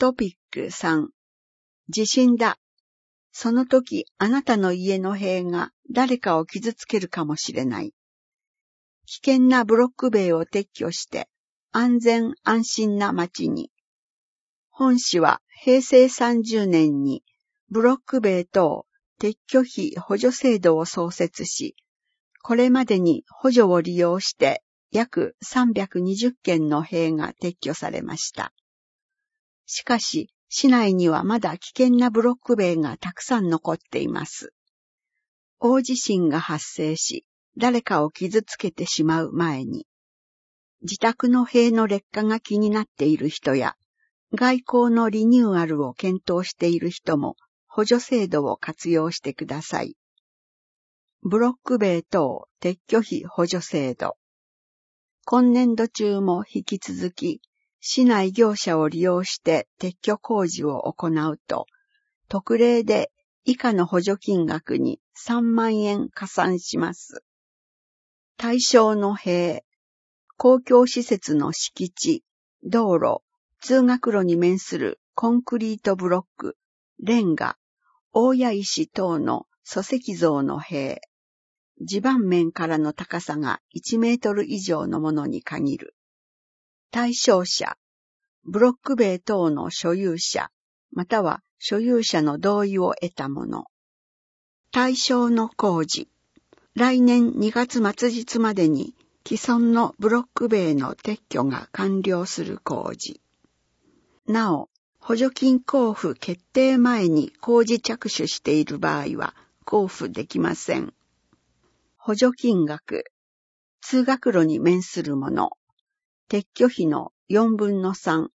トピック3、地震だ。その時あなたの家の塀が誰かを傷つけるかもしれない。危険なブロック塀を撤去して安全安心な街に。本市は平成30年にブロック塀等撤去費補助制度を創設し、これまでに補助を利用して約320件の塀が撤去されました。しかし、市内にはまだ危険なブロック塀がたくさん残っています。大地震が発生し、誰かを傷つけてしまう前に、自宅の塀の劣化が気になっている人や、外交のリニューアルを検討している人も補助制度を活用してください。ブロック塀等撤去費補助制度。今年度中も引き続き、市内業者を利用して撤去工事を行うと、特例で以下の補助金額に3万円加算します。対象の塀、公共施設の敷地、道路、通学路に面するコンクリートブロック、レンガ、大谷石等の礎石造の塀、地盤面からの高さが1メートル以上のものに限る。対象者、ブロック塀等の所有者、または所有者の同意を得たもの。対象の工事、来年2月末日までに既存のブロック塀の撤去が完了する工事。なお、補助金交付決定前に工事着手している場合は交付できません。補助金額、通学路に面するもの、撤去費の4分の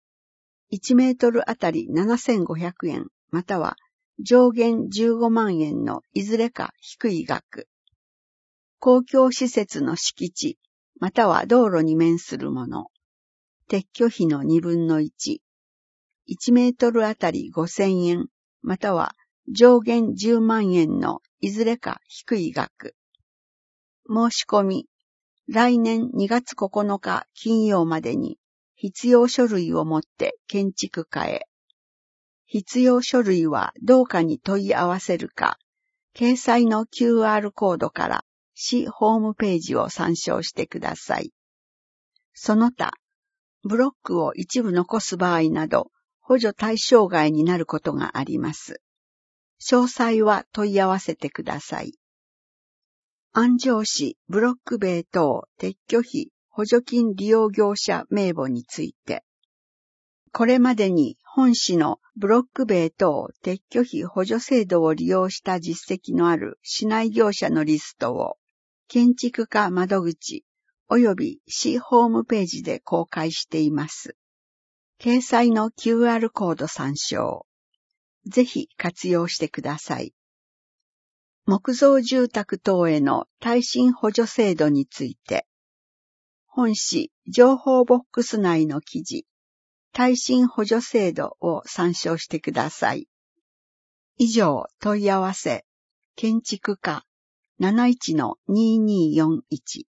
3、1メートルあたり7500円、または上限15万円のいずれか低い額。公共施設の敷地、または道路に面するもの、撤去費の2分の1、1メートルあたり5000円、または上限10万円のいずれか低い額。申し込み、来年2月9日金曜までに必要書類を持って建築課へ。必要書類は同課に問い合わせるか、掲載の QR コードから市ホームページを参照してください。その他、ブロックを一部残す場合など、補助対象外になることがあります。詳細は問い合わせてください。安城市ブロック塀等撤去費補助金利用業者名簿について、これまでに本市のブロック塀等撤去費補助制度を利用した実績のある市内業者のリストを建築課窓口及び市ホームページで公開しています。掲載の QR コード参照。ぜひ活用してください。木造住宅等への耐震補助制度について、本市情報ボックス内の記事、耐震補助制度を参照してください。以上、問い合わせ、建築課 71-2241